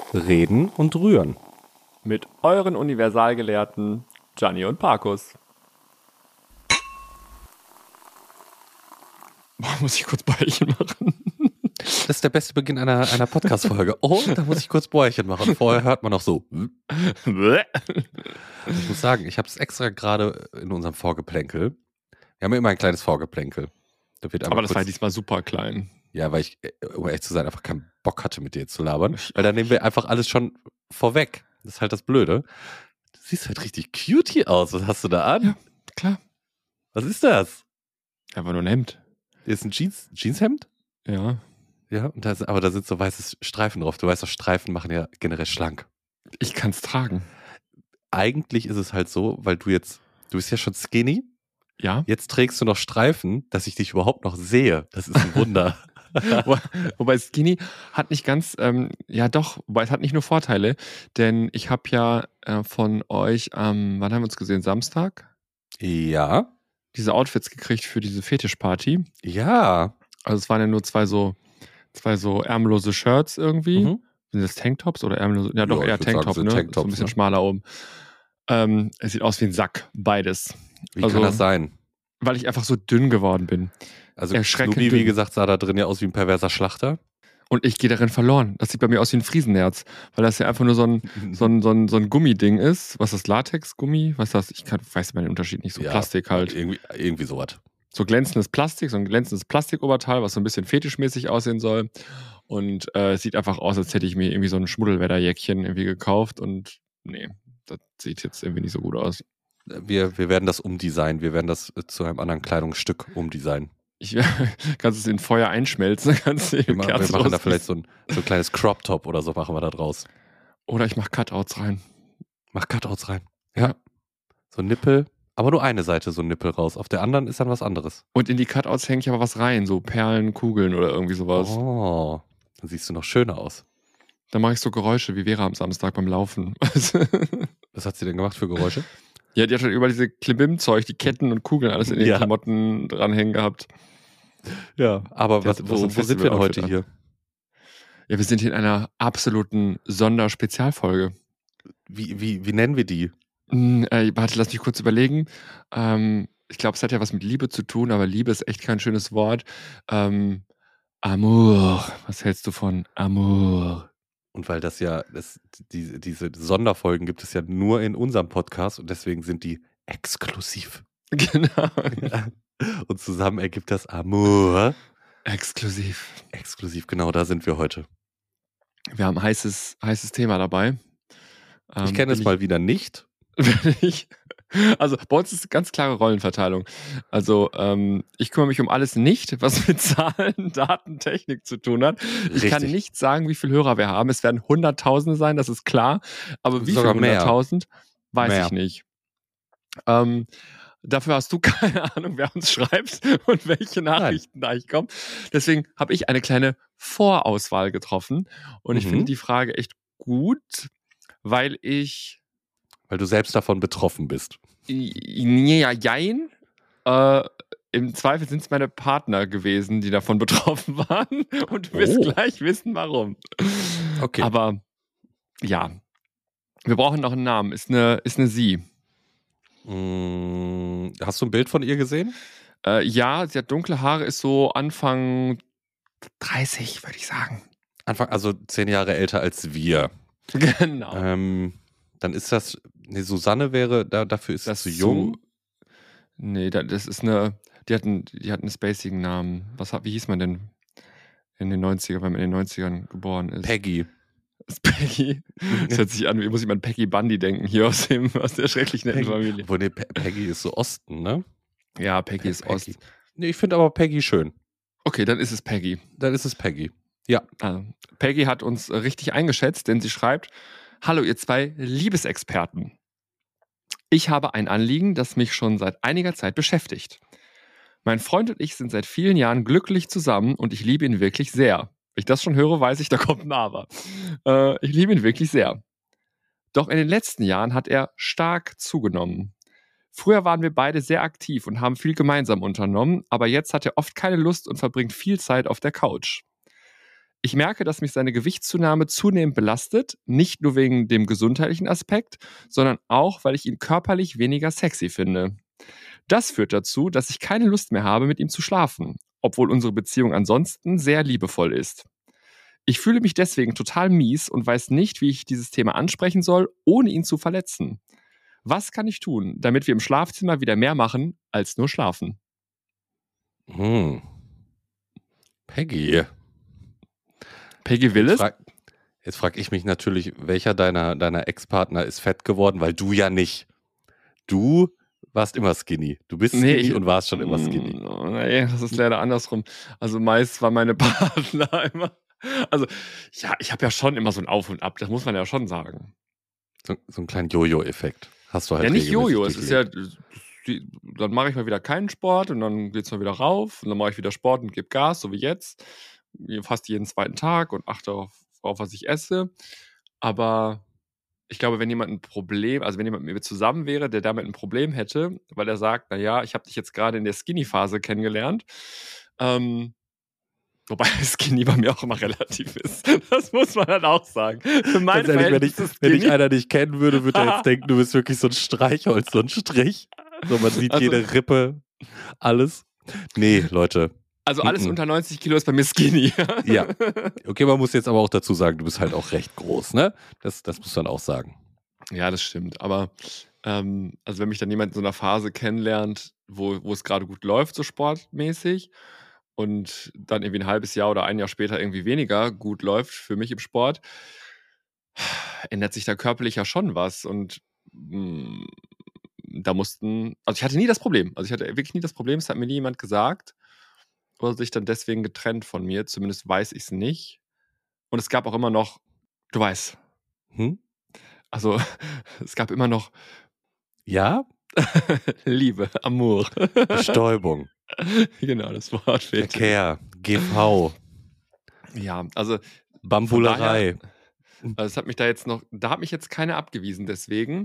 Reden und Rühren. Mit euren Universalgelehrten Gianni und Parkus. Muss ich kurz Bäuerchen machen? Das ist der beste Beginn einer Podcast-Folge. Oh, da muss ich kurz Bäuerchen machen. Vorher hört man noch so. Ich muss sagen, ich habe es extra gerade in unserem Vorgeplänkel. Wir haben ja immer ein kleines Vorgeplänkel. Aber das war diesmal super klein. Ja, weil ich, um ehrlich zu sein, einfach keinen Bock hatte, mit dir zu labern. Weil dann nehmen wir einfach alles schon vorweg. Das ist halt das Blöde. Du siehst halt richtig cute hier aus. Was hast du da an? Ja, klar. Was ist das? Einfach nur ein Hemd. Ist ein Jeanshemd? Ja. Ja, und aber da sind so weiße Streifen drauf. Du weißt doch, Streifen machen ja generell schlank. Ich kann es tragen. Eigentlich ist es halt so, weil du bist ja schon skinny. Ja. Jetzt trägst du noch Streifen, dass ich dich überhaupt noch sehe. Das ist ein Wunder. Wobei Skinny hat nicht ganz, wobei es hat nicht nur Vorteile, denn ich habe ja von euch wann haben wir uns gesehen? Samstag? Ja. Diese Outfits gekriegt für diese Fetischparty. Ja. Also es waren ja nur zwei so ärmellose Shirts irgendwie. Mhm. Sind das Tanktops oder ärmellose? Ja, doch, eher Tanktop, ne? Tanktops, so ein bisschen ne? schmaler oben. Es sieht aus wie ein Sack, beides. Wie kann das sein? Weil ich einfach so dünn geworden bin. Also Erschreckend Snoopy, wie dünn. gesagt, sah da drin ja aus wie ein perverser Schlachter. Und ich gehe darin verloren. Das sieht bei mir aus wie ein Friesennerz, weil das ja einfach nur so ein Gummiding ist. Was ist das? Latexgummi? Was ist das? Weiß den Unterschied nicht. So Ja, Plastik halt. Irgendwie sowas. So glänzendes Plastik, so ein glänzendes Plastikoberteil, was so ein bisschen fetischmäßig aussehen soll. Und es sieht einfach aus, als hätte ich mir irgendwie so ein Schmuddelwetterjäckchen irgendwie gekauft. Und nee, das sieht jetzt irgendwie nicht so gut aus. Wir werden das umdesignen. Wir werden das zu einem anderen Kleidungsstück umdesignen. Kannst es in Feuer einschmelzen, kannst du Wir machen da vielleicht so ein kleines Crop-Top oder so machen wir da draus. Oder ich mache Cutouts rein. Mach Cutouts rein. Ja. So ein Nippel, aber nur eine Seite so ein Nippel raus. Auf der anderen ist dann was anderes. Und in die Cutouts hänge ich aber was rein, so Perlen, Kugeln oder irgendwie sowas. Oh, dann siehst du noch schöner aus. Dann mache ich so Geräusche wie Vera am Samstag beim Laufen. Was hat sie denn gemacht für Geräusche? Ja, die hat halt über diese Klimbim-Zeug, die Ketten und Kugeln alles in den Klamotten dranhängen gehabt. Ja, aber wo sind wir denn heute hier? Ja, wir sind hier in einer absoluten Sonderspezialfolge. Wie nennen wir die? Warte, lass mich kurz überlegen. Ich glaube, es hat ja was mit Liebe zu tun, aber Liebe ist echt kein schönes Wort. Amour. Was hältst du von Amour? Und weil das ja, diese Sonderfolgen gibt es ja nur in unserem Podcast und deswegen sind die exklusiv. Genau. Ja. Und zusammen ergibt das Amour. Exklusiv, genau, da sind wir heute. Wir haben ein heißes Thema dabei. Ich kenne es mal wieder nicht. Also bei uns ist eine ganz klare Rollenverteilung. Also ich kümmere mich um alles nicht, was mit Zahlen, Daten, Technik zu tun hat. Ich kann nicht sagen, wie viele Hörer wir haben. Es werden Hunderttausende sein, das ist klar. Aber wie viele 100.000, weiß ich nicht. Dafür hast du keine Ahnung, wer uns schreibt und welche Nachrichten da eigentlich kommen. Deswegen habe ich eine kleine Vorauswahl getroffen. Und ich finde die Frage echt gut, weil du selbst davon betroffen bist. Ja, jein. Im Zweifel sind es meine Partner gewesen, die davon betroffen waren. Und du wirst gleich wissen, warum. Okay. Aber ja, wir brauchen noch einen Namen. Ist eine Sie. Hast du ein Bild von ihr gesehen? Ja, sie hat dunkle Haare, ist so Anfang 30, würde ich sagen. Also 10 Jahre älter als wir. Genau. Dann ist das, Susanne wäre, dafür ist das zu jung. Das ist eine, die hat einen spacigen Namen. Wie hieß man denn in den 90ern, wenn man in den 90ern geboren ist? Peggy. Peggy? Das hört sich an, muss ich mal an Peggy Bundy denken, hier aus der schrecklich netten Familie. Obwohl, Peggy ist so Osten, ne? Ja, Peggy ist Ost. Nee, ich finde aber Peggy schön. Okay, dann ist es Peggy. Ja. Peggy hat uns richtig eingeschätzt, denn sie schreibt: Hallo, ihr zwei Liebesexperten. Ich habe ein Anliegen, das mich schon seit einiger Zeit beschäftigt. Mein Freund und ich sind seit vielen Jahren glücklich zusammen und ich liebe ihn wirklich sehr. Wenn ich das schon höre, weiß ich, da kommt ein Aber. Ich liebe ihn wirklich sehr. Doch in den letzten Jahren hat er stark zugenommen. Früher waren wir beide sehr aktiv und haben viel gemeinsam unternommen, aber jetzt hat er oft keine Lust und verbringt viel Zeit auf der Couch. Ich merke, dass mich seine Gewichtszunahme zunehmend belastet, nicht nur wegen dem gesundheitlichen Aspekt, sondern auch, weil ich ihn körperlich weniger sexy finde. Das führt dazu, dass ich keine Lust mehr habe, mit ihm zu schlafen, obwohl unsere Beziehung ansonsten sehr liebevoll ist. Ich fühle mich deswegen total mies und weiß nicht, wie ich dieses Thema ansprechen soll, ohne ihn zu verletzen. Was kann ich tun, damit wir im Schlafzimmer wieder mehr machen als nur schlafen? Peggy. Peggy Willis? Jetzt frag ich mich natürlich, welcher deiner Ex-Partner ist fett geworden, weil du ja nicht. Du warst immer skinny. Du bist skinny und warst schon immer skinny. Nee, das ist leider andersrum. Also meist war meine Partner immer. Also, ja, ich habe ja schon immer so ein Auf und Ab, das muss man ja schon sagen. So einen kleinen Jojo-Effekt. Hast du halt ja, nicht Jojo, es durchlebt. ist ja, dann mache ich mal wieder keinen Sport und dann geht's mal wieder rauf und dann mache ich wieder Sport und gebe Gas, so wie jetzt. Fast jeden zweiten Tag und achte auf was ich esse. Aber ich glaube, wenn jemand ein Problem, also wenn jemand mit mir zusammen wäre, der damit ein Problem hätte, weil er sagt, naja, ich habe dich jetzt gerade in der Skinny-Phase kennengelernt, wobei Skinny bei mir auch immer relativ ist. Das muss man dann auch sagen. Für meine Ganz ehrlich, Verhältnisse wenn ich einer nicht kennen würde, würde er jetzt denken, du bist wirklich so ein Streichholz, so ein Strich. So, man sieht Also- jede Rippe, alles. Nee, Leute. Also alles unter 90 Kilo ist bei mir Skinny. Ja. Okay, man muss jetzt aber auch dazu sagen, du bist halt auch recht groß, ne? Das muss man auch sagen. Ja, das stimmt. Aber also wenn mich dann jemand in so einer Phase kennenlernt, wo es gerade gut läuft, so sportmäßig, und dann irgendwie ein halbes Jahr oder ein Jahr später irgendwie weniger gut läuft für mich im Sport, ändert sich da körperlich ja schon was. Und da also ich hatte nie das Problem. Also ich hatte wirklich nie das Problem, es hat mir nie jemand gesagt oder sich dann deswegen getrennt von mir. Zumindest weiß ich es nicht. Und es gab auch immer noch, du weißt, also es gab immer noch Ja? Liebe, Amour. Bestäubung. Genau, das Wort fehlt. Verkehr, GV, Ja, also Bambulerei. also es hat mich da hat mich jetzt keiner abgewiesen, deswegen.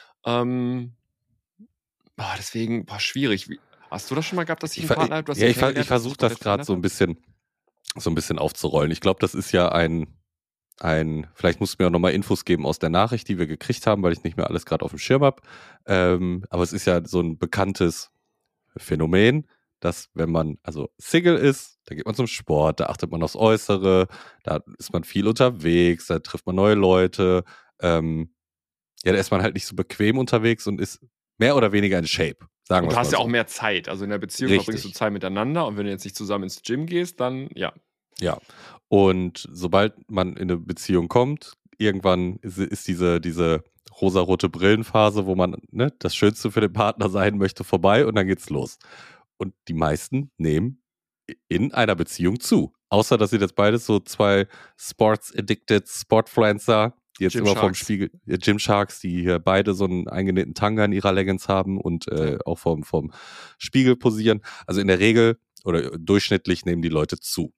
Deswegen, schwierig. Hast du das schon mal gehabt, dass ich einen Partner habe? Ich versuche das gerade so ein bisschen aufzurollen. Ich glaube, das ist ja vielleicht musst du mir auch nochmal Infos geben aus der Nachricht, die wir gekriegt haben, weil ich nicht mehr alles gerade auf dem Schirm habe. Aber es ist ja so ein bekanntes Phänomen, dass wenn man also Single ist, da geht man zum Sport, da achtet man aufs Äußere, da ist man viel unterwegs, da trifft man neue Leute. Da ist man halt nicht so bequem unterwegs und ist mehr oder weniger in Shape. Sagen wir mal so. Du hast ja auch mehr Zeit. Also in der Beziehung verbringst du Zeit miteinander und wenn du jetzt nicht zusammen ins Gym gehst, dann ja. Ja. Und sobald man in eine Beziehung kommt, irgendwann ist diese rosarote Brillenphase, wo man das Schönste für den Partner sein möchte, vorbei und dann geht's los. Und die meisten nehmen in einer Beziehung zu. Außer, dass sie jetzt beides so zwei Sports-addicted Sportfluencer, die jetzt immer vom Spiegel, Gymsharks, die hier beide so einen eingenähten Tanga in ihrer Leggings haben und auch vom Spiegel posieren. Also in der Regel oder durchschnittlich nehmen die Leute zu.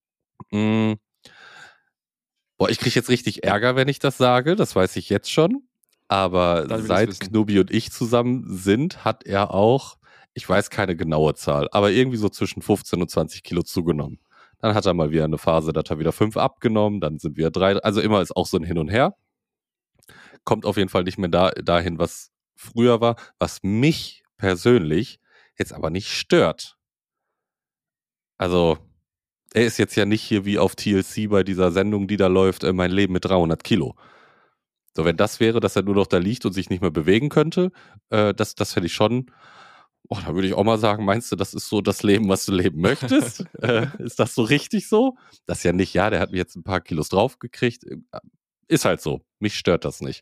Ich kriege jetzt richtig Ärger, wenn ich das sage, das weiß ich jetzt schon. Aber seit Knubi und ich zusammen sind, hat er auch, ich weiß keine genaue Zahl, aber irgendwie so zwischen 15 und 20 Kilo zugenommen. Dann hat er mal wieder eine Phase, da hat er wieder 5 abgenommen, dann sind wir 3, also immer ist auch so ein Hin und Her. Kommt auf jeden Fall nicht mehr dahin, was früher war, was mich persönlich jetzt aber nicht stört. Also, er ist jetzt ja nicht hier wie auf TLC bei dieser Sendung, die da läuft, mein Leben mit 300 Kilo. So, wenn das wäre, dass er nur noch da liegt und sich nicht mehr bewegen könnte, das hätte ich schon, da würde ich auch mal sagen, meinst du, das ist so das Leben, was du leben möchtest? Ist das so richtig so? Das ja nicht, ja, der hat mir jetzt ein paar Kilos draufgekriegt. Ist halt so. Mich stört das nicht.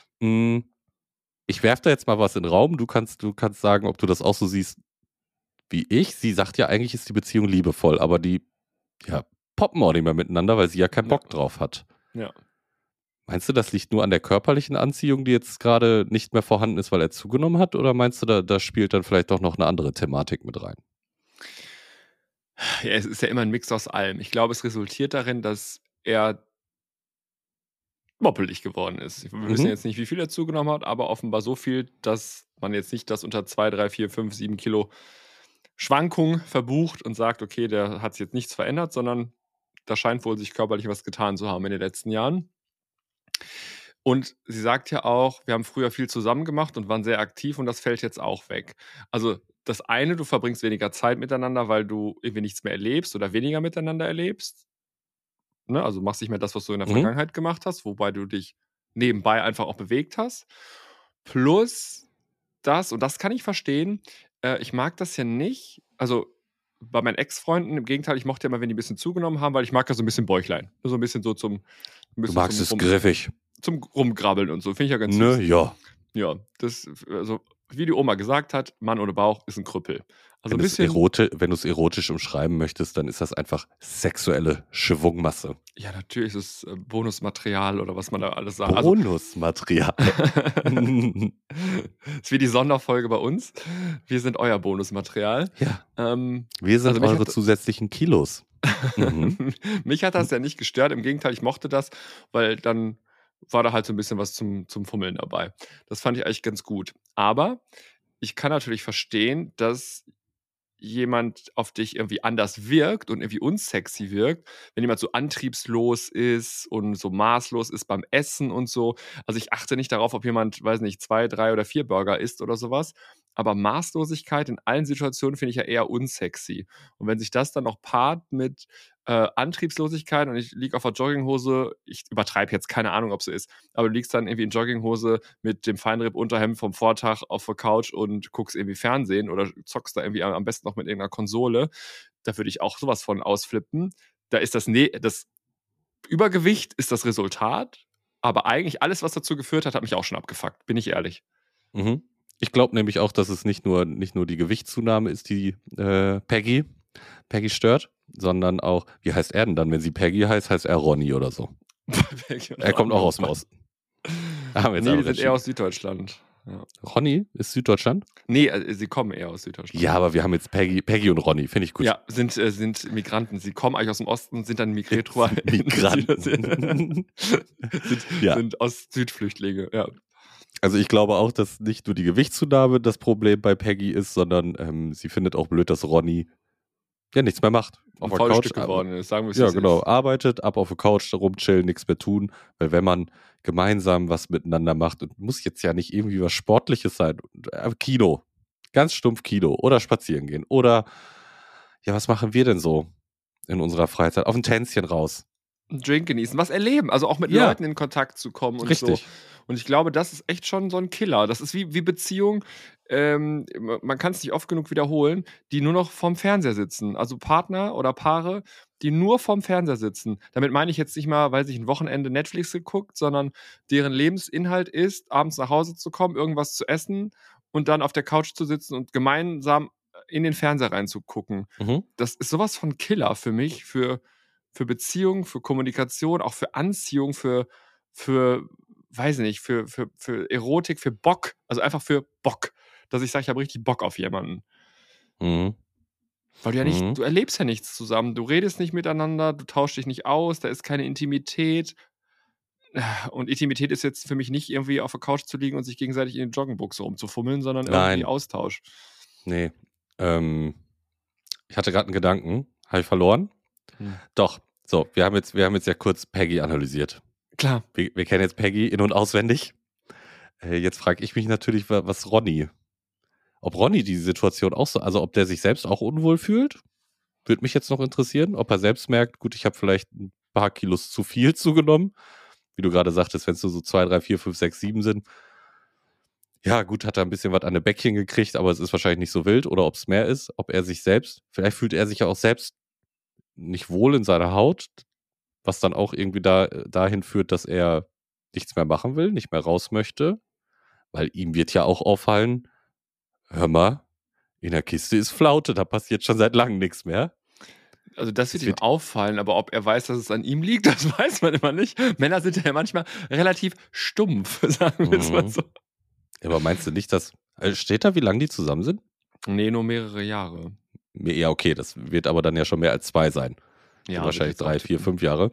Ich werfe da jetzt mal was in den Raum. Du kannst sagen, ob du das auch so siehst wie ich. Sie sagt ja, eigentlich ist die Beziehung liebevoll, aber die poppen auch nicht mehr miteinander, weil sie ja keinen Bock drauf hat. Ja. Meinst du, das liegt nur an der körperlichen Anziehung, die jetzt gerade nicht mehr vorhanden ist, weil er zugenommen hat? Oder meinst du, da spielt dann vielleicht doch noch eine andere Thematik mit rein? Ja, es ist ja immer ein Mix aus allem. Ich glaube, es resultiert darin, dass er moppelig geworden ist. Wir wissen jetzt nicht, wie viel er zugenommen hat, aber offenbar so viel, dass man jetzt nicht das unter 2, 3, 4, 5, 7 Kilo Schwankung verbucht und sagt, okay, der hat sich jetzt nichts verändert, sondern da scheint wohl sich körperlich was getan zu haben in den letzten Jahren. Und sie sagt ja auch, wir haben früher viel zusammen gemacht und waren sehr aktiv und das fällt jetzt auch weg. Also das eine, du verbringst weniger Zeit miteinander, weil du irgendwie nichts mehr erlebst oder weniger miteinander erlebst. Ne? Also machst nicht mehr das, was du in der Vergangenheit gemacht hast, wobei du dich nebenbei einfach auch bewegt hast. Plus das, und das kann ich verstehen, ich mag das ja nicht, also bei meinen Ex-Freunden, im Gegenteil, ich mochte ja immer, wenn die ein bisschen zugenommen haben, weil ich mag ja so ein bisschen Bäuchlein. So ein bisschen so zum... Du magst es griffig. Zum Rumgrabbeln und so, finde ich ja ganz süß. Ne, ja. Ja, das, also wie die Oma gesagt hat, Mann ohne Bauch ist ein Krüppel. Also wenn du es erotisch umschreiben möchtest, dann ist das einfach sexuelle Schwungmasse. Ja, natürlich ist es Bonusmaterial oder was man da alles sagt. Bonusmaterial. Ist wie die Sonderfolge bei uns. Wir sind euer Bonusmaterial. Ja. Wir sind eure zusätzlichen Kilos. Mich hat das ja nicht gestört. Im Gegenteil, ich mochte das, weil dann war da halt so ein bisschen was zum Fummeln dabei. Das fand ich eigentlich ganz gut. Aber ich kann natürlich verstehen, dass jemand auf dich irgendwie anders wirkt und irgendwie unsexy wirkt, wenn jemand so antriebslos ist und so maßlos ist beim Essen und so. Also ich achte nicht darauf, ob jemand, weiß nicht, 2, 3 oder 4 Burger isst oder sowas. Aber Maßlosigkeit in allen Situationen finde ich ja eher unsexy. Und wenn sich das dann noch paart mit Antriebslosigkeit und ich liege auf der Jogginghose, ich übertreibe jetzt, keine Ahnung, ob es so ist, aber du liegst dann irgendwie in Jogginghose mit dem Feinripp-Unterhemd vom Vortag auf der Couch und guckst irgendwie Fernsehen oder zockst da irgendwie am besten noch mit irgendeiner Konsole, da würde ich auch sowas von ausflippen. Da ist das Übergewicht ist das Resultat, aber eigentlich alles, was dazu geführt hat mich auch schon abgefuckt, bin ich ehrlich. Mhm. Ich glaube nämlich auch, dass es nicht nur die Gewichtszunahme ist, die Peggy stört, sondern auch, wie heißt er denn dann? Wenn sie Peggy heißt er Ronny oder so. Er kommt auch aus dem Osten. Nee, die sind eher aus Süddeutschland. Ja. Ronny ist Süddeutschland? Nee, sie kommen eher aus Süddeutschland. Ja, aber wir haben jetzt Peggy und Ronny, finde ich gut. Ja, sind Migranten. Sie kommen eigentlich aus dem Osten, sind dann migriert rüber. Migranten. sind Ost-Süd-Flüchtlinge, ja. Also ich glaube auch, dass nicht nur die Gewichtszunahme das Problem bei Peggy ist, sondern sie findet auch blöd, dass Ronny ja nichts mehr macht. Auf der Couch geworden ist, sagen wir es ja, genau. Arbeitet, ab auf der Couch rumchillen, nichts mehr tun. Weil wenn man gemeinsam was miteinander macht, und muss jetzt ja nicht irgendwie was Sportliches sein, Kino, ganz stumpf Kino oder spazieren gehen oder ja, was machen wir denn so in unserer Freizeit? Auf ein Tänzchen raus. Einen Drink genießen, was erleben, also auch mit Leuten in Kontakt zu kommen und richtig. So. Und ich glaube, das ist echt schon so ein Killer. Das ist wie Beziehung, man kann es nicht oft genug wiederholen, die nur noch vorm Fernseher sitzen. Also Partner oder Paare, die nur vorm Fernseher sitzen. Damit meine ich jetzt nicht mal, weil sich ein Wochenende Netflix geguckt, sondern deren Lebensinhalt ist, abends nach Hause zu kommen, irgendwas zu essen und dann auf der Couch zu sitzen und gemeinsam in den Fernseher reinzugucken. Mhm. Das ist sowas von Killer für mich, für Beziehung, für Kommunikation, auch für Anziehung, für weiß nicht, für Erotik, für Bock, also einfach für Bock, dass ich sage, ich habe richtig Bock auf jemanden. Mhm. Weil du ja nicht, du erlebst ja nichts zusammen, du redest nicht miteinander, du tauschst dich nicht aus, da ist keine Intimität. Und Intimität ist jetzt für mich nicht irgendwie auf der Couch zu liegen und sich gegenseitig in den Joggenbuchse rumzufummeln, sondern irgendwie Austausch. Nee. Ich hatte gerade einen Gedanken, habe ich verloren? Doch. So, wir haben jetzt ja kurz Peggy analysiert. Klar. Wir kennen jetzt Peggy in- und auswendig. Jetzt frage ich mich natürlich, was Ronny. Ob Ronny die Situation auch so, also ob der sich selbst auch unwohl fühlt, würde mich jetzt noch interessieren. Ob er selbst merkt, gut, ich habe vielleicht ein paar Kilos zu viel zugenommen. Wie du gerade sagtest, wenn es nur so 2, 3, 4, 5, 6, 7 sind. Ja, gut, hat er ein bisschen was an der Bäckchen gekriegt, aber es ist wahrscheinlich nicht so wild. Oder ob es mehr ist, ob er sich selbst, vielleicht fühlt er sich ja auch selbst nicht wohl in seiner Haut, was dann auch irgendwie dahin führt, dass er nichts mehr machen will, nicht mehr raus möchte, weil ihm wird ja auch auffallen, hör mal, in der Kiste ist Flaute, da passiert schon seit langem nichts mehr. Also das wird ihm auffallen, aber ob er weiß, dass es an ihm liegt, das weiß man immer nicht. Männer sind ja manchmal relativ stumpf, sagen wir es mal so. Aber meinst du nicht, dass, steht da, wie lange die zusammen sind? Nee, nur mehrere Jahre. Ja, okay, das wird aber dann ja schon mehr als 2 sein. Ja, wahrscheinlich 3, 4, 5 Jahre.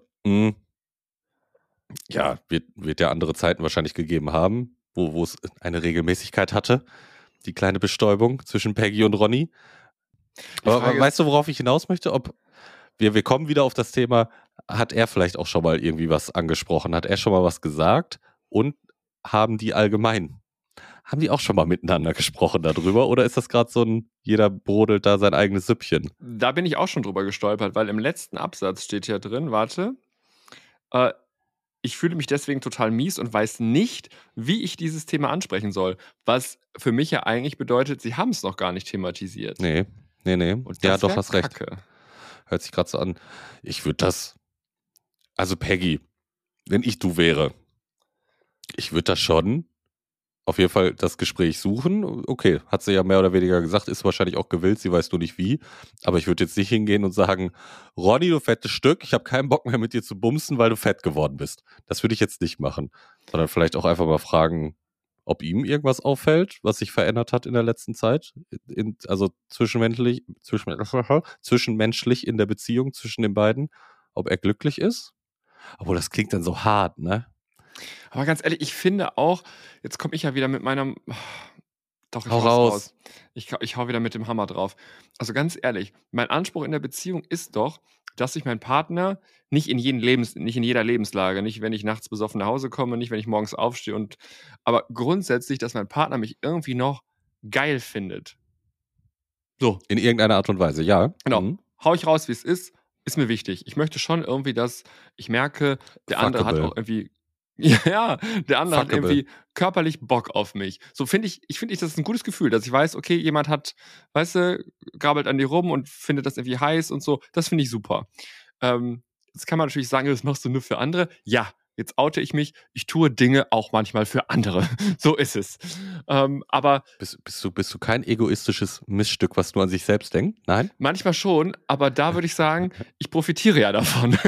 Ja, wird ja andere Zeiten wahrscheinlich gegeben haben, wo es eine Regelmäßigkeit hatte, die kleine Bestäubung zwischen Peggy und Ronny. Aber weißt du, worauf ich hinaus möchte? Ob wir kommen wieder auf das Thema, hat er vielleicht auch schon mal irgendwie was angesprochen? Hat er schon mal was gesagt? Und haben die auch schon mal miteinander gesprochen darüber? Oder ist das gerade so jeder brodelt da sein eigenes Süppchen? Da bin ich auch schon drüber gestolpert, weil im letzten Absatz steht ja drin, warte, ich fühle mich deswegen total mies und weiß nicht, wie ich dieses Thema ansprechen soll. Was für mich ja eigentlich bedeutet, sie haben es noch gar nicht thematisiert. Nee. Und Ja, das doch, wär hast recht. Kacke. Hört sich gerade so an. Ich würde also Peggy, wenn ich du wäre, ich würde das schon auf jeden Fall das Gespräch suchen. Okay, hat sie ja mehr oder weniger gesagt, ist wahrscheinlich auch gewillt, sie weiß nur nicht wie. Aber ich würde jetzt nicht hingehen und sagen, Ronny, du fettes Stück, ich habe keinen Bock mehr mit dir zu bumsen, weil du fett geworden bist. Das würde ich jetzt nicht machen. Sondern vielleicht auch einfach mal fragen, ob ihm irgendwas auffällt, was sich verändert hat in der letzten Zeit. Also zwischenmenschlich in der Beziehung zwischen den beiden. Ob er glücklich ist. Obwohl, das klingt dann so hart, ne? Aber ganz ehrlich, ich finde auch, jetzt komme ich ja wieder mit meinem. Doch, ich Hau hau's raus. raus. Ich hau wieder mit dem Hammer drauf. Also ganz ehrlich, mein Anspruch in der Beziehung ist doch, dass sich mein Partner nicht in jeder Lebenslage, nicht wenn ich nachts besoffen nach Hause komme, nicht wenn ich morgens aufstehe aber grundsätzlich, dass mein Partner mich irgendwie noch geil findet. So. In irgendeiner Art und Weise, ja. Genau. Mhm. Hau ich raus, wie es ist mir wichtig. Ich möchte schon irgendwie, dass ich merke, der andere hat auch irgendwie ja, der andere hat Fuckable. irgendwie körperlich Bock auf mich. So finde ich, das ist ein gutes Gefühl, dass ich weiß, okay, jemand hat, weißt du, grabbelt an dir rum und findet das irgendwie heiß und so. Das finde ich super. Jetzt kann man natürlich sagen, das machst du nur für andere. Ja, jetzt oute ich mich. Ich tue Dinge auch manchmal für andere. So ist es. Aber Bist du kein egoistisches Missstück, was nur an sich selbst denkt? Nein? manchmal schon, aber da würde ich sagen, ich profitiere ja davon.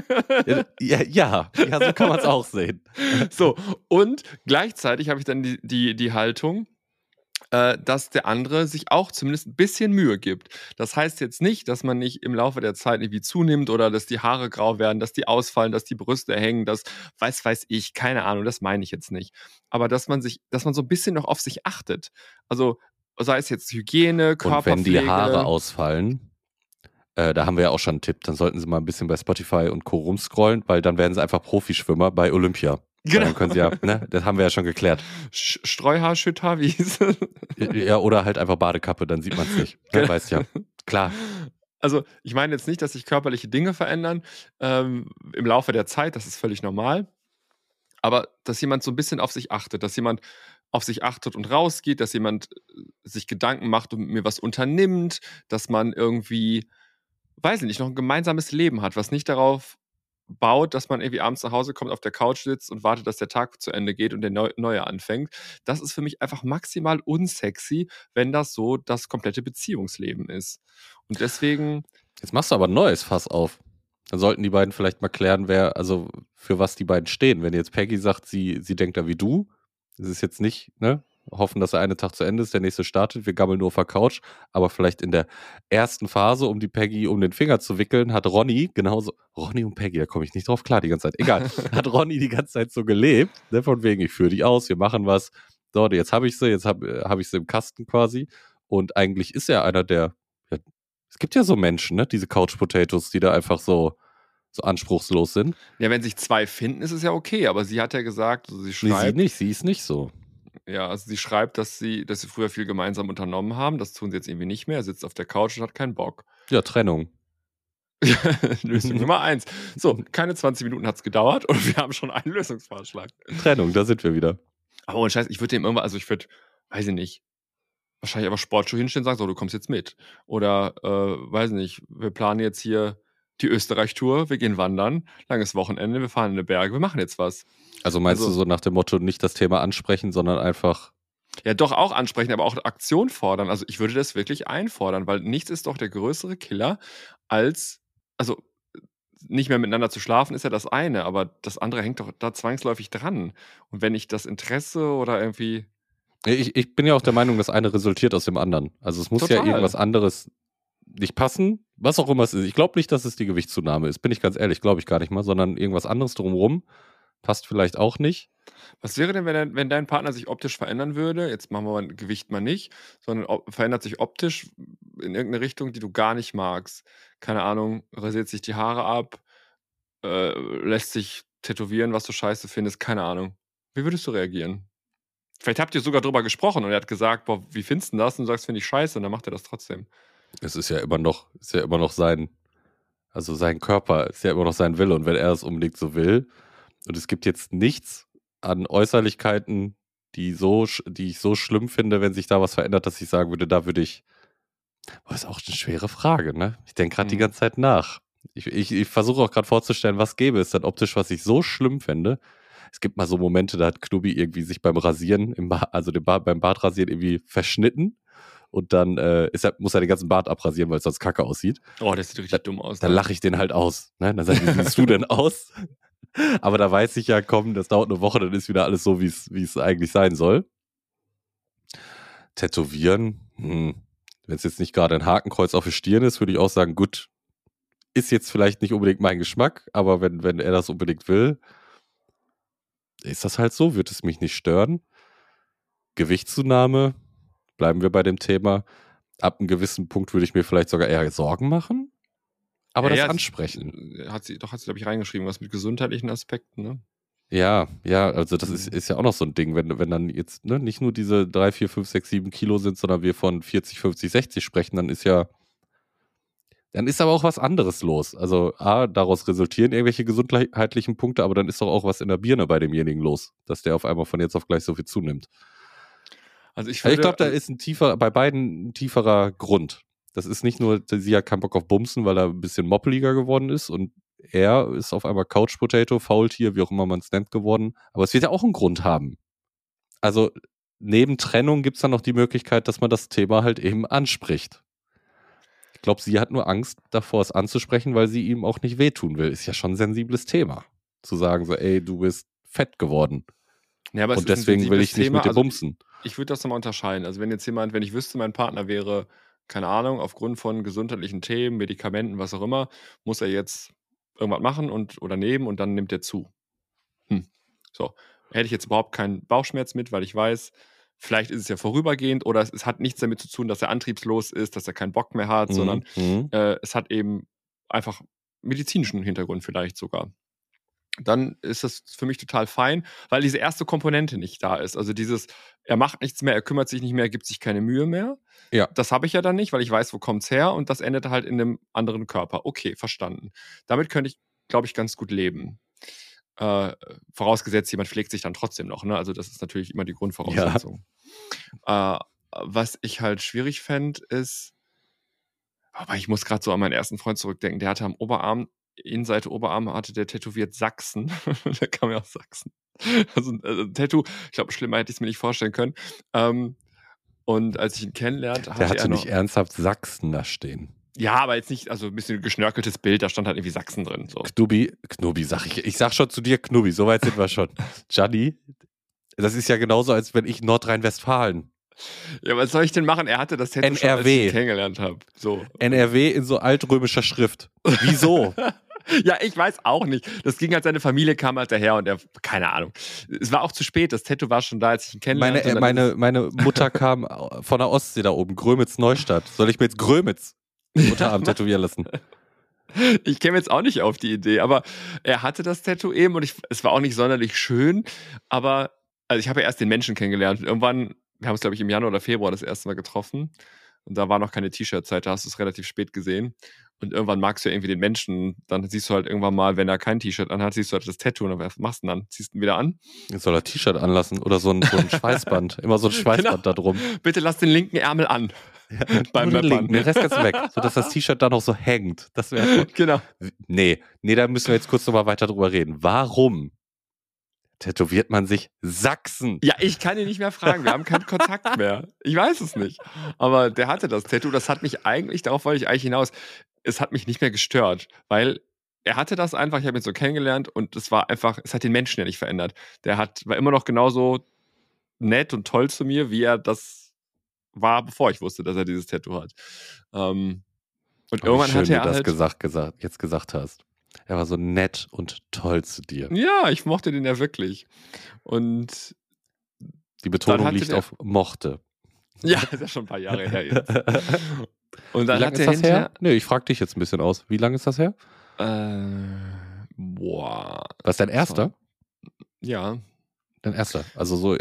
Ja, so kann man es auch sehen. So, und gleichzeitig habe ich dann die Haltung, dass der andere sich auch zumindest ein bisschen Mühe gibt. Das heißt jetzt nicht, dass man nicht im Laufe der Zeit irgendwie zunimmt oder dass die Haare grau werden, dass die ausfallen, dass die Brüste hängen, dass weiß ich, keine Ahnung, das meine ich jetzt nicht. Aber dass man so ein bisschen noch auf sich achtet. Also sei es jetzt Hygiene, Und wenn die Haare Körperpflege. ausfallen, da haben wir ja auch schon einen Tipp, dann sollten Sie mal ein bisschen bei Spotify und Co. rumscrollen, weil dann werden Sie einfach Profischwimmer bei Olympia. Genau. Dann können Sie ja, ne, das haben wir ja schon geklärt. Streuhaar, Schütthaar, wie hieß es? Ja, oder halt einfach Badekappe, dann sieht man es nicht. Ne, weißt ja. Klar. Also, ich meine jetzt nicht, dass sich körperliche Dinge verändern im Laufe der Zeit, das ist völlig normal. Aber dass jemand so ein bisschen auf sich achtet, dass jemand auf sich achtet und rausgeht, dass jemand sich Gedanken macht und mit mir was unternimmt, dass man irgendwie, weiß ich nicht, noch ein gemeinsames Leben hat, was nicht darauf baut, dass man irgendwie abends nach Hause kommt, auf der Couch sitzt und wartet, dass der Tag zu Ende geht und der neue anfängt. Das ist für mich einfach maximal unsexy, wenn das so das komplette Beziehungsleben ist. Und deswegen, Jetzt machst du aber ein neues Fass auf. Dann sollten die beiden vielleicht mal klären, also für was die beiden stehen. Wenn jetzt Peggy sagt, sie denkt da wie du, das ist jetzt nicht, ne? Hoffen, dass der eine Tag zu Ende ist, der nächste startet, wir gammeln nur auf der Couch, aber vielleicht in der ersten Phase, um die Peggy um den Finger zu wickeln, hat Ronny und Peggy, da komme ich nicht drauf klar die ganze Zeit, egal, hat Ronny die ganze Zeit so gelebt, ne? Von wegen, ich führe dich aus, wir machen was, so, jetzt habe ich sie, hab ich sie im Kasten quasi und eigentlich ist er einer der, ja, es gibt ja so Menschen, ne, diese Couch Potatoes, die da einfach so anspruchslos sind. ja, wenn sich zwei finden, ist es ja okay, aber sie hat ja gesagt, also sie schreibt. Nee, sie nicht, sie ist nicht so. Ja, also sie schreibt, dass sie früher viel gemeinsam unternommen haben. Das tun sie jetzt irgendwie nicht mehr. Er sitzt auf der Couch und hat keinen Bock. Ja, Trennung. Lösung Nummer 1. So, keine 20 Minuten hat es gedauert und wir haben schon einen Lösungsvorschlag. Trennung, da sind wir wieder. Aber ohne Scheiß, ich würde dem irgendwann, weiß ich nicht, wahrscheinlich aber Sportschuhe hinstellen und sagen, so, du kommst jetzt mit. Oder, weiß nicht, wir planen jetzt hier die Österreich-Tour, wir gehen wandern, langes Wochenende, wir fahren in die Berge, wir machen jetzt was. Also meinst du so nach dem Motto, nicht das Thema ansprechen, sondern einfach... Ja, doch auch ansprechen, aber auch Aktion fordern. Also ich würde das wirklich einfordern, weil nichts ist doch der größere Killer als, also nicht mehr miteinander zu schlafen ist ja das eine, aber das andere hängt doch da zwangsläufig dran. Und wenn ich das Interesse oder irgendwie... Ich bin ja auch der Meinung, das eine resultiert aus dem anderen. Also es muss Total. ja irgendwas anderes nicht passen, was auch immer es ist. Ich glaube nicht, dass es die Gewichtszunahme ist, bin ich ganz ehrlich, glaube ich gar nicht mal, sondern irgendwas anderes drumherum passt vielleicht auch nicht. Was wäre denn, wenn dein Partner sich optisch verändern würde? Jetzt machen wir mal Gewicht mal nicht, sondern verändert sich optisch in irgendeine Richtung, die du gar nicht magst. Keine Ahnung, rasiert sich die Haare ab, lässt sich tätowieren, was du scheiße findest, keine Ahnung. Wie würdest du reagieren? Vielleicht habt ihr sogar drüber gesprochen und er hat gesagt, boah, wie findest du das? Und du sagst, finde ich scheiße, und dann macht er das trotzdem. Es ist ja immer noch sein Körper, ist ja immer noch sein Wille. Und wenn er es unbedingt so will, und es gibt jetzt nichts an Äußerlichkeiten, die ich so schlimm finde, wenn sich da was verändert, dass ich sagen würde, da würde ich. Das ist auch eine schwere Frage, ne? Ich denke gerade die ganze Zeit nach. Ich versuche auch gerade vorzustellen, was gäbe es dann optisch, was ich so schlimm fände. Es gibt mal so Momente, da hat Knubi irgendwie sich beim Rasieren, beim Bartrasieren irgendwie verschnitten. Und dann muss er den ganzen Bart abrasieren, weil es sonst kacke aussieht. Oh, das sieht richtig dumm aus. Dann lache ich den halt aus. Ne? Dann sage ich, wie siehst du denn aus? Aber da weiß ich ja, komm, das dauert eine Woche, dann ist wieder alles so, wie es eigentlich sein soll. Tätowieren, wenn es jetzt nicht gerade ein Hakenkreuz auf der Stirn ist, würde ich auch sagen, gut, ist jetzt vielleicht nicht unbedingt mein Geschmack, aber wenn er das unbedingt will, ist das halt so, wird es mich nicht stören. Gewichtszunahme, bleiben wir bei dem Thema. Ab einem gewissen Punkt würde ich mir vielleicht sogar eher Sorgen machen. Aber das ansprechen. Hat sie, glaube ich, reingeschrieben, was mit gesundheitlichen Aspekten, ne? Ja, also das ist ja auch noch so ein Ding, wenn dann jetzt nicht nur diese 3, 4, 5, 6, 7 Kilo sind, sondern wir von 40, 50, 60 sprechen, dann ist aber auch was anderes los. Also daraus resultieren irgendwelche gesundheitlichen Punkte, aber dann ist doch auch was in der Birne bei demjenigen los, dass der auf einmal von jetzt auf gleich so viel zunimmt. Also ich glaube, da ist bei beiden ein tieferer Grund. Das ist nicht nur, sie hat keinen Bock auf Bumsen, weil er ein bisschen moppeliger geworden ist und er ist auf einmal Couch Potato, Faultier, wie auch immer man es nennt, geworden. Aber es wird ja auch einen Grund haben. Also neben Trennung gibt es dann noch die Möglichkeit, dass man das Thema halt eben anspricht. Ich glaube, sie hat nur Angst davor, es anzusprechen, weil sie ihm auch nicht wehtun will. Ist ja schon ein sensibles Thema. Zu sagen so, ey, du bist fett geworden. Ja, aber und deswegen will ich nicht mit dir bumsen. Ich würde das nochmal unterscheiden. Also wenn ich wüsste, mein Partner wäre, keine Ahnung, aufgrund von gesundheitlichen Themen, Medikamenten, was auch immer, muss er jetzt irgendwas machen oder nehmen und dann nimmt er zu. So, hätte ich jetzt überhaupt keinen Bauchschmerz mit, weil ich weiß, vielleicht ist es ja vorübergehend oder es hat nichts damit zu tun, dass er antriebslos ist, dass er keinen Bock mehr hat, sondern es hat eben einfach medizinischen Hintergrund vielleicht sogar. Dann ist das für mich total fein, weil diese erste Komponente nicht da ist. Also dieses, er macht nichts mehr, er kümmert sich nicht mehr, er gibt sich keine Mühe mehr. Ja. Das habe ich ja dann nicht, weil ich weiß, wo kommt's her und das endet halt in einem anderen Körper. Okay, verstanden. Damit könnte ich, glaube ich, ganz gut leben. Vorausgesetzt, jemand pflegt sich dann trotzdem noch. Ne? Also das ist natürlich immer die Grundvoraussetzung. Ja. Was ich halt schwierig fände, ist, aber ich muss gerade so an meinen ersten Freund zurückdenken, der hatte am Oberarm, Innenseite Oberarm hatte der tätowiert Sachsen. Der kam ja aus Sachsen. Also ein Tattoo, ich glaube, schlimmer hätte ich es mir nicht vorstellen können. Und als ich ihn kennenlernte, der hatte nicht ernsthaft Sachsen da stehen. Ja, aber jetzt nicht, also ein bisschen geschnörkeltes Bild, da stand halt irgendwie Sachsen drin. So. Knubi sag ich. Ich sag schon zu dir Knubi, so weit sind wir schon. Gianni, das ist ja genauso, als wenn ich Nordrhein-Westfalen. Ja, was soll ich denn machen? Er hatte das Tattoo schon, als ich ihn kennengelernt habe. So. NRW in so altrömischer Schrift. Wieso? Ja, ich weiß auch nicht. Das ging halt, seine Familie kam halt daher und er, keine Ahnung. Es war auch zu spät, das Tattoo war schon da, als ich ihn kennenlernte. Meine Mutter kam von der Ostsee da oben, Grömitz-Neustadt. Soll ich mir jetzt Grömitz Unterarm tätowieren lassen? Ich käme jetzt auch nicht auf die Idee, aber er hatte das Tattoo eben und es war auch nicht sonderlich schön, aber also ich habe ja erst den Menschen kennengelernt und irgendwann, wir haben uns, glaube ich, im Januar oder Februar das erste Mal getroffen und da war noch keine T-Shirt-Zeit, da hast du es relativ spät gesehen und irgendwann magst du ja irgendwie den Menschen, dann siehst du halt irgendwann mal, wenn er kein T-Shirt anhat, siehst du halt das Tattoo und was machst du dann? Ziehst du ihn wieder an? Jetzt soll er T-Shirt anlassen oder so ein Schweißband, immer so ein Schweißband da drum. Bitte lass den linken Ärmel an. Ja, beim den Rest kannst du weg, sodass das T-Shirt da noch so hängt. Das wäre genau. Nee, da müssen wir jetzt kurz nochmal weiter drüber reden. Warum tätowiert man sich Sachsen? Ja, ich kann ihn nicht mehr fragen. Wir haben keinen Kontakt mehr. Ich weiß es nicht. Aber der hatte das Tattoo. Das hat mich eigentlich, darauf wollte ich eigentlich hinaus, es hat mich nicht mehr gestört, weil er hatte das einfach, ich habe ihn so kennengelernt und es war einfach, es hat den Menschen ja nicht verändert. War immer noch genauso nett und toll zu mir, wie er das war, bevor ich wusste, dass er dieses Tattoo hat. Und irgendwann hat er halt... jetzt gesagt hast. Er war so nett und toll zu dir. Ja, ich mochte den ja wirklich. Und die Betonung liegt auf mochte. Ja, das ist ja schon ein paar Jahre her jetzt. Und dann Wie lange ist das her? Nee, ich frage dich jetzt ein bisschen aus. Wie lange ist das her? Boah. Was, dein erster? Ja. Dein erster. Also so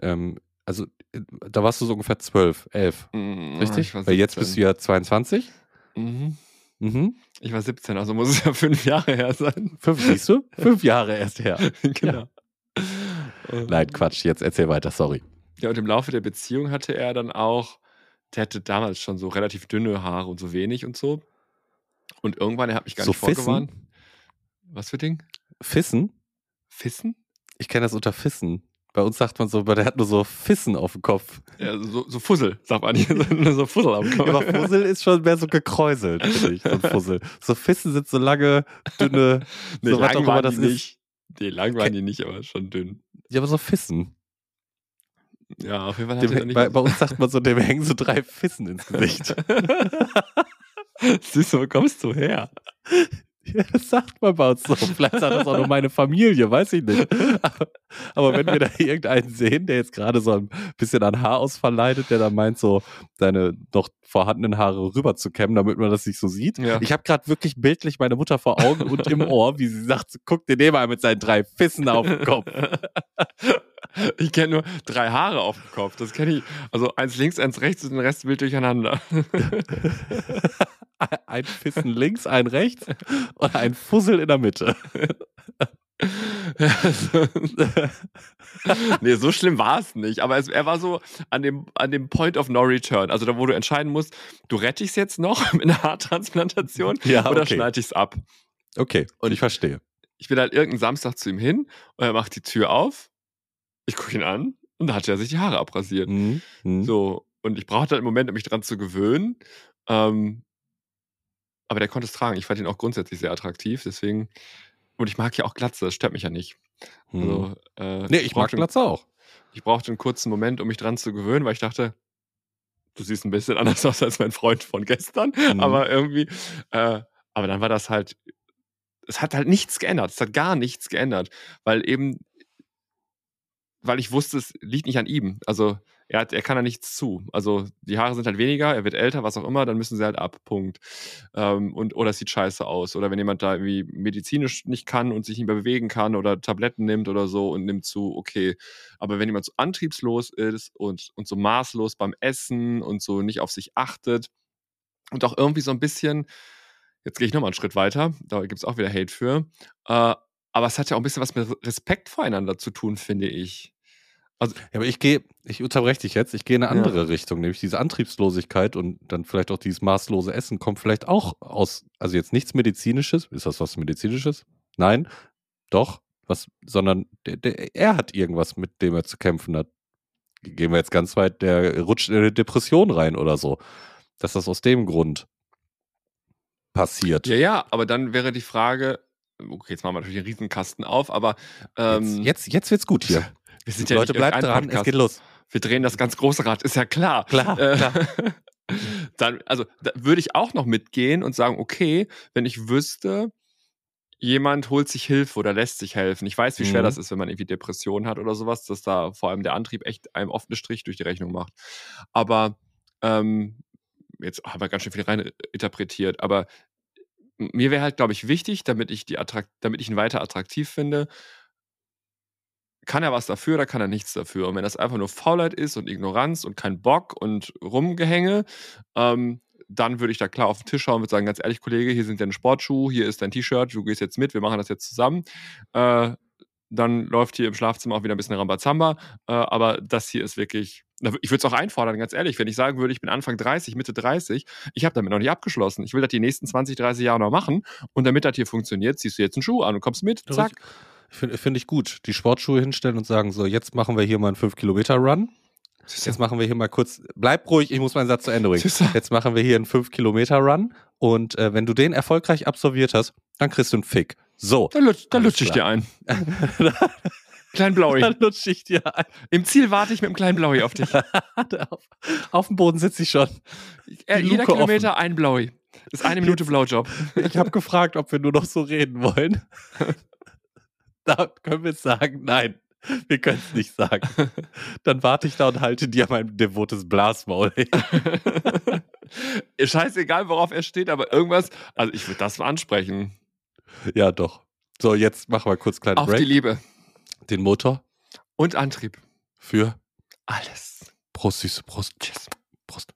da warst du so ungefähr 12, 11. Richtig? Weil jetzt bist du ja 22. Mhm. Mhm. Ich war 17, also muss es ja 5 Jahre her sein. 5, siehst du? 5 Jahre erst her. Genau. Ja. Nein, Quatsch, jetzt erzähl weiter, sorry. Ja, und im Laufe der Beziehung hatte er dann auch, der hatte damals schon so relativ dünne Haare und so wenig und so. Und irgendwann, er hat mich gar nicht vorgewarnt. Was für Ding? Fissen? Fissen? Ich kenne das unter Fissen. Bei uns sagt man so, der hat nur so Fissen auf dem Kopf. Ja, so Fussel, sagt man nicht. So Fussel auf dem Kopf. Aber Fussel ist schon mehr so gekräuselt, finde ich, so ein Fussel. So Fissen sind so lange, dünne, nee, so was auch immer das ist. Nicht. Nee, lang waren die nicht, aber schon dünn. Ja, aber so Fissen. Ja, auf jeden Fall hat er nicht... Bei uns sagt man so, dem hängen so 3 Fissen ins Gesicht. Siehst du, wo kommst du her? Ja, das sagt man bei uns so. Vielleicht sagt das auch nur meine Familie, weiß ich nicht. Aber wenn wir da irgendeinen sehen, der jetzt gerade so ein bisschen an Haarausfall leidet, der da meint, so seine noch vorhandenen Haare rüber zu kämmen, damit man das nicht so sieht. Ja. Ich habe gerade wirklich bildlich meine Mutter vor Augen und im Ohr, wie sie sagt, guck dir den mal mit seinen 3 Fissen auf den Kopf. Ich kenne nur 3 Haare auf dem Kopf. Das kenne ich. Also eins links, eins rechts und den Rest wild durcheinander. Ein Fissen links, ein rechts und ein Fussel in der Mitte. Nee, so schlimm war es nicht. Aber er war so an dem Point of no return. Also da, wo du entscheiden musst, du rette ich es jetzt noch mit einer Haartransplantation oder schneide ich es ab. Okay, und ich verstehe. Ich bin halt irgendeinen Samstag zu ihm hin und er macht die Tür auf. Ich gucke ihn an und da hat er sich die Haare abrasiert. So, und ich brauchte halt einen Moment, um mich dran zu gewöhnen. Aber der konnte es tragen. Ich fand ihn auch grundsätzlich sehr attraktiv, deswegen. Und ich mag ja auch Glatze, das stört mich ja nicht. Also, nee, ich mag Glatze auch. Ich brauchte einen kurzen Moment, um mich dran zu gewöhnen, weil ich dachte, du siehst ein bisschen anders aus als mein Freund von gestern. Aber irgendwie, aber dann war das halt, es hat halt nichts geändert. Es hat gar nichts geändert. Weil ich wusste, es liegt nicht an ihm. Also er kann da nichts zu. Also die Haare sind halt weniger, er wird älter, was auch immer, dann müssen sie halt ab, Punkt. Oder es sieht scheiße aus. Oder wenn jemand da irgendwie medizinisch nicht kann und sich nicht mehr bewegen kann oder Tabletten nimmt oder so und nimmt zu, okay. Aber wenn jemand so antriebslos ist und so maßlos beim Essen und so nicht auf sich achtet und auch irgendwie so ein bisschen, jetzt gehe ich nochmal einen Schritt weiter, da gibt es auch wieder Hate für, aber es hat ja auch ein bisschen was mit Respekt voreinander zu tun, finde ich. Also, ja, aber ich unterbreche dich jetzt, ich gehe in eine andere Richtung, nämlich diese Antriebslosigkeit und dann vielleicht auch dieses maßlose Essen kommt vielleicht auch aus, also jetzt nichts Medizinisches, ist das was Medizinisches? Nein, doch, sondern er hat irgendwas, mit dem er zu kämpfen hat. Gehen wir jetzt ganz weit, der rutscht in eine Depression rein oder so, dass das aus dem Grund passiert. Ja, aber dann wäre die Frage, okay, jetzt machen wir natürlich einen Riesenkasten auf, aber jetzt wird's gut hier. Wir sind ja Leute, bleibt dran, Podcast. Es geht los. Wir drehen das ganz große Rad, ist ja klar. Klar. Dann, also da würde ich auch noch mitgehen und sagen, okay, wenn ich wüsste, jemand holt sich Hilfe oder lässt sich helfen. Ich weiß, wie schwer das ist, wenn man irgendwie Depressionen hat oder sowas, dass da vor allem der Antrieb echt einem oft einen Strich durch die Rechnung macht. Aber jetzt haben wir ganz schön viel rein interpretiert, aber mir wäre halt, glaube ich, wichtig, damit ich ihn weiter attraktiv finde, kann er was dafür oder kann er nichts dafür? Und wenn das einfach nur Faulheit ist und Ignoranz und kein Bock und Rumgehänge, dann würde ich da klar auf den Tisch schauen und würde sagen, ganz ehrlich, Kollege, hier sind deine Sportschuhe, hier ist dein T-Shirt, du gehst jetzt mit, wir machen das jetzt zusammen. Dann läuft hier im Schlafzimmer auch wieder ein bisschen Rambazamba, aber das hier ist wirklich, ich würde es auch einfordern, ganz ehrlich, wenn ich sagen würde, ich bin Anfang 30, Mitte 30, ich habe damit noch nicht abgeschlossen. Ich will das die nächsten 20, 30 Jahre noch machen und damit das hier funktioniert, ziehst du jetzt einen Schuh an und kommst mit, zack. Finde ich gut. Die Sportschuhe hinstellen und sagen so, jetzt machen wir hier mal einen 5-Kilometer-Run. Jetzt machen wir hier mal kurz, bleib ruhig, ich muss meinen Satz zu Ende bringen. Jetzt machen wir hier einen 5-Kilometer-Run und wenn du den erfolgreich absolviert hast, dann kriegst du einen Fick. So. Dann lutsche ich dir ein. Klein Blaui. Dann lutsche ich dir ein. Im Ziel warte ich mit dem kleinen Blaui auf dich. Auf dem Boden sitze ich schon. Jeder Kilometer offen. Ein Blaui. Das ist 1 Minute Blowjob. Ich habe gefragt, ob wir nur noch so reden wollen. Da können wir sagen, nein, wir können es nicht sagen. Dann warte ich da und halte dir mein devotes Blasmaul. Scheißegal, worauf er steht, aber irgendwas, also ich würde das mal ansprechen. Ja, doch. So, jetzt machen wir kurz kleinen Break. Auf die Liebe. Den Motor. Und Antrieb. Für? Alles. Prost, Süße, Prost. Tschüss. Prost.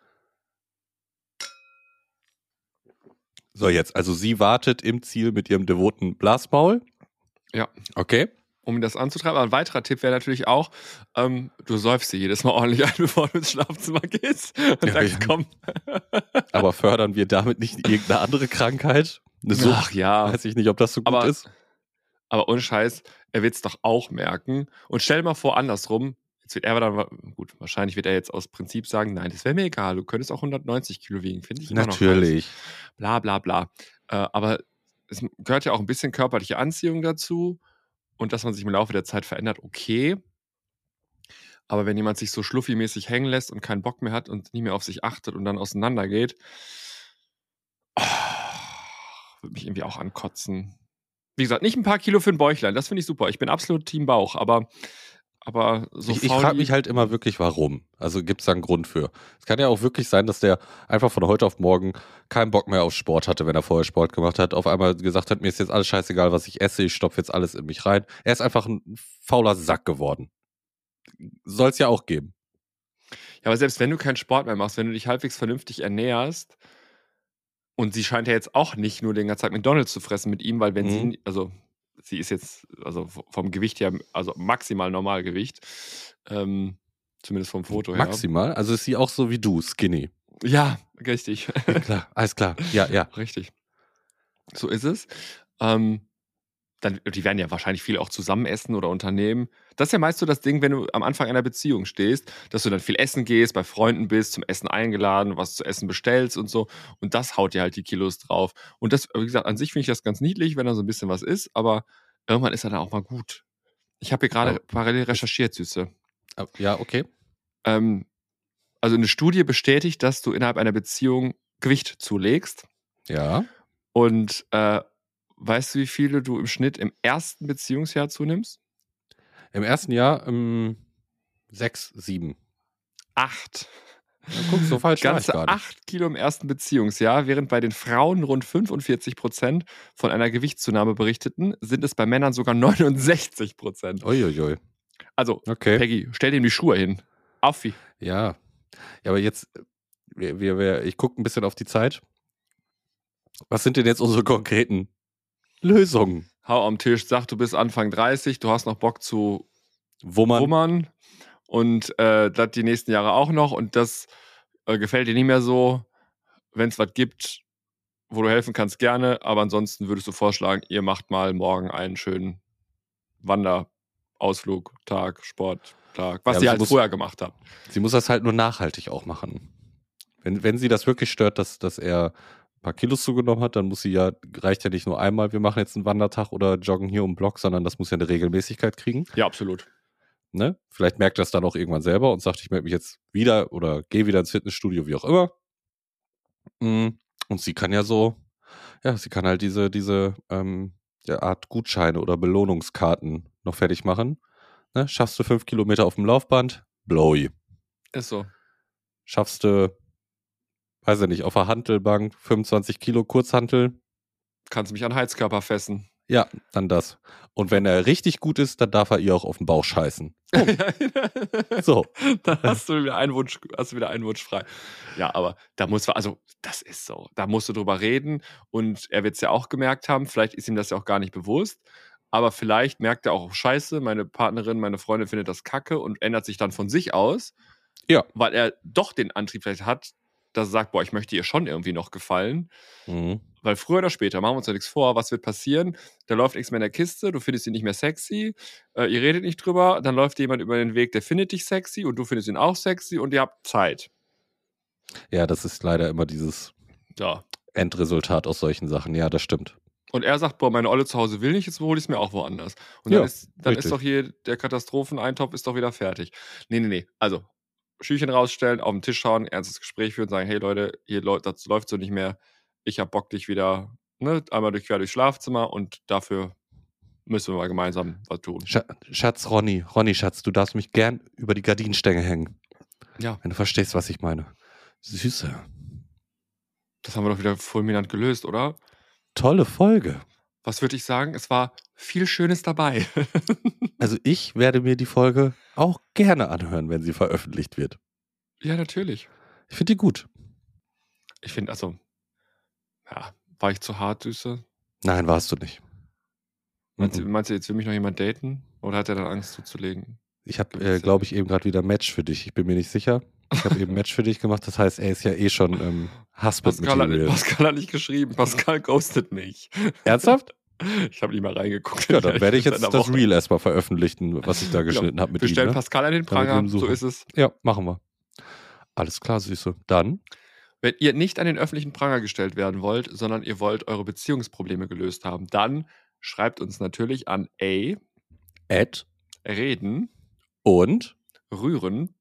So, jetzt. Also sie wartet im Ziel mit ihrem devoten Blasmaul. Ja. Okay. Um das anzutreiben. Aber ein weiterer Tipp wäre natürlich auch, du säufst sie jedes Mal ordentlich ein, bevor du ins Schlafzimmer gehst. Und sagst, komm. Aber fördern wir damit nicht irgendeine andere Krankheit? Eine Sucht? Ach ja. Weiß ich nicht, ob das so gut ist. Aber ohne Scheiß, er wird es doch auch merken. Und stell dir mal vor, andersrum, jetzt wird er dann, gut, wahrscheinlich wird er jetzt aus Prinzip sagen, nein, das wäre mir egal, du könntest auch 190 Kilo wiegen, finde ich immer noch. Natürlich. Bla, bla, bla. Aber es gehört ja auch ein bisschen körperliche Anziehung dazu und dass man sich im Laufe der Zeit verändert, okay. Aber wenn jemand sich so schluffi-mäßig hängen lässt und keinen Bock mehr hat und nicht mehr auf sich achtet und dann auseinandergeht, würde mich irgendwie auch ankotzen. Wie gesagt, nicht ein paar Kilo für ein Bäuchlein, das finde ich super. Ich bin absolut Team Bauch, aber so ich frage mich halt immer wirklich, warum. Also gibt es da einen Grund für. Es kann ja auch wirklich sein, dass der einfach von heute auf morgen keinen Bock mehr auf Sport hatte, wenn er vorher Sport gemacht hat. Auf einmal gesagt hat, mir ist jetzt alles scheißegal, was ich esse, ich stopfe jetzt alles in mich rein. Er ist einfach ein fauler Sack geworden. Soll es ja auch geben. Ja, aber selbst wenn du keinen Sport mehr machst, wenn du dich halbwegs vernünftig ernährst, und sie scheint ja jetzt auch nicht nur den ganzen Tag McDonald's zu fressen mit ihm, weil wenn sie ist jetzt, also vom Gewicht her, also maximal Normalgewicht, zumindest vom Foto her. Maximal? Also ist sie auch so wie du, skinny? Ja, richtig. Ja, klar, alles klar. Ja. Richtig. So ist es. Die werden ja wahrscheinlich viel auch zusammen essen oder unternehmen. Das ist ja meist so das Ding, wenn du am Anfang einer Beziehung stehst, dass du dann viel essen gehst, bei Freunden bist, zum Essen eingeladen, was zu essen bestellst und so. Und das haut dir halt die Kilos drauf. Und das, wie gesagt, an sich finde ich das ganz niedlich, wenn da so ein bisschen was ist, aber irgendwann ist er dann auch mal gut. Ich habe hier gerade parallel recherchiert, Süße. Ja, okay. Also eine Studie bestätigt, dass du innerhalb einer Beziehung Gewicht zulegst. Ja. Und weißt du, wie viele du im Schnitt im ersten Beziehungsjahr zunimmst? Im ersten Jahr 6, 7. 8. Ja, guck, so falsch war ich Ganze gar nicht. 8 Kilo im ersten Beziehungsjahr, während bei den Frauen rund 45% von einer Gewichtszunahme berichteten, sind es bei Männern sogar 69%. Uiuiui. Also, okay. Peggy, stell dir die Schuhe hin. Affi. Ja, aber jetzt, ich gucke ein bisschen auf die Zeit. Was sind denn jetzt unsere konkreten Lösungen? Hau am Tisch, sag, du bist Anfang 30, du hast noch Bock zu wummern und das die nächsten Jahre auch noch und das gefällt dir nicht mehr so. Wenn es was gibt, wo du helfen kannst, gerne, aber ansonsten würdest du vorschlagen, ihr macht mal morgen einen schönen Wanderausflug, Tag, Sporttag, was ihr halt vorher gemacht habt. Sie muss das halt nur nachhaltig auch machen. Wenn sie das wirklich stört, dass er ein paar Kilos zugenommen hat, dann reicht ja nicht nur einmal, wir machen jetzt einen Wandertag oder joggen hier um den Block, sondern das muss ja eine Regelmäßigkeit kriegen. Ja, absolut. Ne? Vielleicht merkt er es dann auch irgendwann selber und sagt, ich melde mich jetzt wieder oder gehe wieder ins Fitnessstudio, wie auch immer. Und sie kann sie kann halt diese Art Gutscheine oder Belohnungskarten noch fertig machen. Ne? Schaffst du 5 Kilometer auf dem Laufband? Blowy. Ist so. Schaffst du, weiß ich nicht, auf der Hantelbank 25 Kilo Kurzhantel? Kannst du mich an Heizkörper fessen. Ja, dann das. Und wenn er richtig gut ist, dann darf er ihr auch auf den Bauch scheißen. So. Dann hast du wieder einen Wunsch frei. Ja, aber das ist so. Da musst du drüber reden und er wird es ja auch gemerkt haben. Vielleicht ist ihm das ja auch gar nicht bewusst. Aber vielleicht merkt er auch, scheiße, meine Partnerin, meine Freundin findet das kacke und ändert sich dann von sich aus. Ja. Weil er doch den Antrieb vielleicht hat, dass er sagt, boah, ich möchte ihr schon irgendwie noch gefallen. Mhm. Weil früher oder später, machen wir uns ja nichts vor, was wird passieren? Da läuft nichts mehr in der Kiste, du findest ihn nicht mehr sexy, ihr redet nicht drüber, dann läuft jemand über den Weg, der findet dich sexy und du findest ihn auch sexy und ihr habt Zeit. Ja, das ist leider immer dieses Endresultat aus solchen Sachen. Ja, das stimmt. Und er sagt, boah, meine Olle zu Hause will nicht, jetzt hole ich es mir auch woanders. Und dann ist doch hier der Katastropheneintopf ist doch wieder fertig. Nee. Also, Schüchchen rausstellen, auf den Tisch schauen, ernstes Gespräch führen, sagen, hey Leute, das läuft so nicht mehr. Ich hab Bock, dich wieder einmal durchs Schlafzimmer und dafür müssen wir mal gemeinsam was tun. Schatz, Ronny, Schatz, du darfst mich gern über die Gardinenstängel hängen. Ja. Wenn du verstehst, was ich meine. Süße. Das haben wir doch wieder fulminant gelöst, oder? Tolle Folge. Was würde ich sagen? Es war viel Schönes dabei. Also ich werde mir die Folge auch gerne anhören, wenn sie veröffentlicht wird. Ja, natürlich. Ich finde die gut. Ich finde, war ich zu hart, Süße? Nein, warst du nicht. Meinst du, jetzt will mich noch jemand daten? Oder hat er dann Angst zuzulegen? Ich habe, glaube ich, eben gerade wieder ein Match für dich. Ich bin mir nicht sicher. Ich habe eben ein Match für dich gemacht. Das heißt, er ist ja eh schon Husband-Material. Pascal hat nicht geschrieben. Pascal ghostet mich. Ernsthaft? Ich habe nicht mal reingeguckt. Ja, dann werde ich jetzt das Reel erstmal veröffentlichen, was ich da geschnitten habe mit ihm. Wir stellen ne? Pascal an den Pranger, so ist es. Ja, machen wir. Alles klar, Süße. Dann? Wenn ihr nicht an den öffentlichen Pranger gestellt werden wollt, sondern ihr wollt eure Beziehungsprobleme gelöst haben, dann schreibt uns natürlich an reden und rühren.de.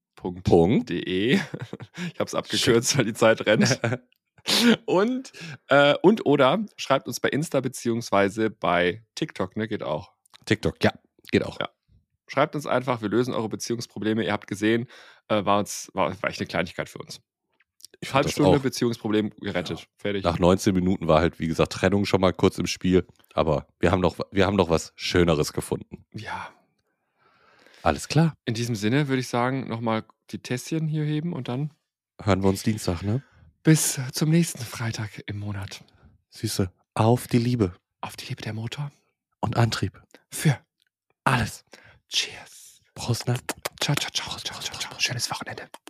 Ich habe es abgekürzt, weil die Zeit rennt. Und oder schreibt uns bei Insta beziehungsweise bei TikTok, ne? Geht auch. TikTok, ja, geht auch. Ja. Schreibt uns einfach, wir lösen eure Beziehungsprobleme. Ihr habt gesehen, war echt eine Kleinigkeit für uns. Halbe Stunde Beziehungsproblem gerettet. Ja. Fertig. Nach 19 Minuten war halt, wie gesagt, Trennung schon mal kurz im Spiel. Aber wir haben noch was Schöneres gefunden. Ja. Alles klar. In diesem Sinne würde ich sagen, nochmal die Tässchen hier heben und dann hören wir uns Dienstag, ne? Bis zum nächsten Freitag im Monat. Süße, auf die Liebe. Auf die Liebe der Motor. Und Antrieb. Für alles. Cheers. Prost, ne? Ciao. Schönes Wochenende.